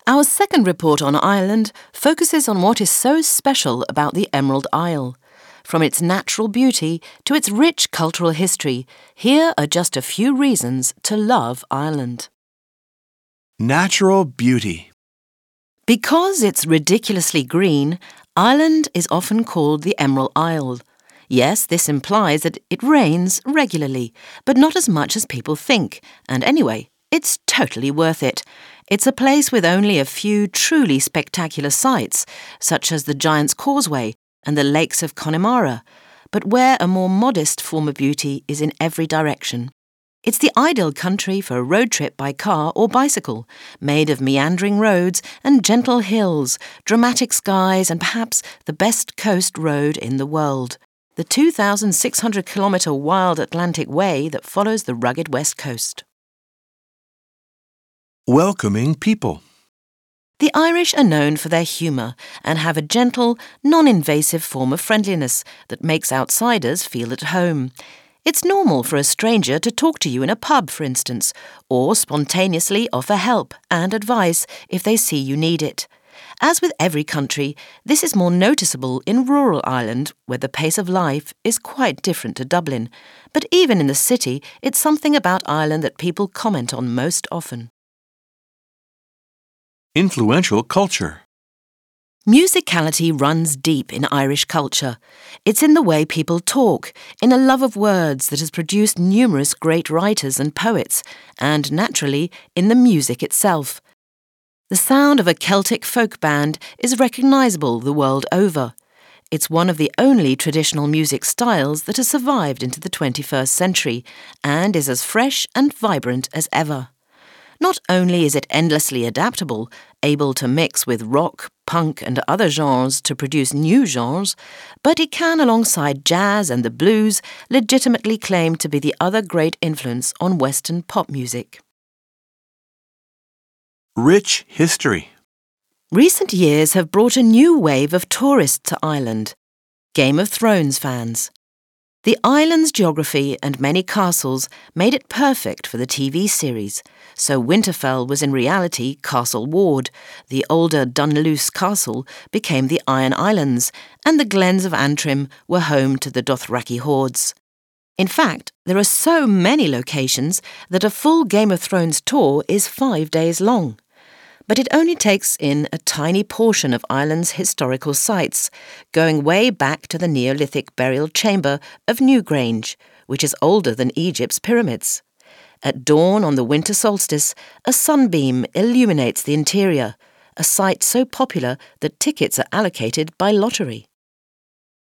Our second report on Ireland focuses on what is so special about the Emerald Isle. From its natural beauty to its rich cultural history, here are just a few reasons to love Ireland. Natural beauty. Because it's ridiculously green, Ireland is often called the Emerald Isle. Yes, this implies that it rains regularly, but not as much as people think. And anyway, it's totally worth it. It's a place with only a few truly spectacular sights, such as the Giant's Causeway and the lakes of Connemara, but where a more modest form of beauty is in every direction. It's the ideal country for a road trip by car or bicycle, made of meandering roads and gentle hills, dramatic skies and perhaps the best coast road in the world, the 2,600-kilometre Wild Atlantic Way that follows the rugged west coast. Welcoming people. The Irish are known for their humour and have a gentle, non-invasive form of friendliness that makes outsiders feel at home. It's normal for a stranger to talk to you in a pub, for instance, or spontaneously offer help and advice if they see you need it. As with every country, this is more noticeable in rural Ireland, where the pace of life is quite different to Dublin. But even in the city, it's something about Ireland that people comment on most often. Influential culture. Musicality runs deep in Irish culture. It's in the way people talk, in a love of words that has produced numerous great writers and poets, and naturally, in the music itself. The sound of a Celtic folk band is recognisable the world over. It's one of the only traditional music styles that has survived into the 21st century and is as fresh and vibrant as ever. Not only is it endlessly adaptable, able to mix with rock, punk and other genres to produce new genres, but it can, alongside jazz and the blues, legitimately claim to be the other great influence on Western pop music. Rich history. Recent years have brought a new wave of tourists to Ireland. Game of Thrones fans. The island's geography and many castles made it perfect for the TV series, so Winterfell was in reality Castle Ward, the older Dunluce Castle became the Iron Islands, and the glens of Antrim were home to the Dothraki hordes. In fact, there are so many locations that a full Game of Thrones tour is 5 days long. But it only takes in a tiny portion of Ireland's historical sites, going way back to the Neolithic burial chamber of Newgrange, which is older than Egypt's pyramids. At dawn on the winter solstice, a sunbeam illuminates the interior, a sight so popular that tickets are allocated by lottery.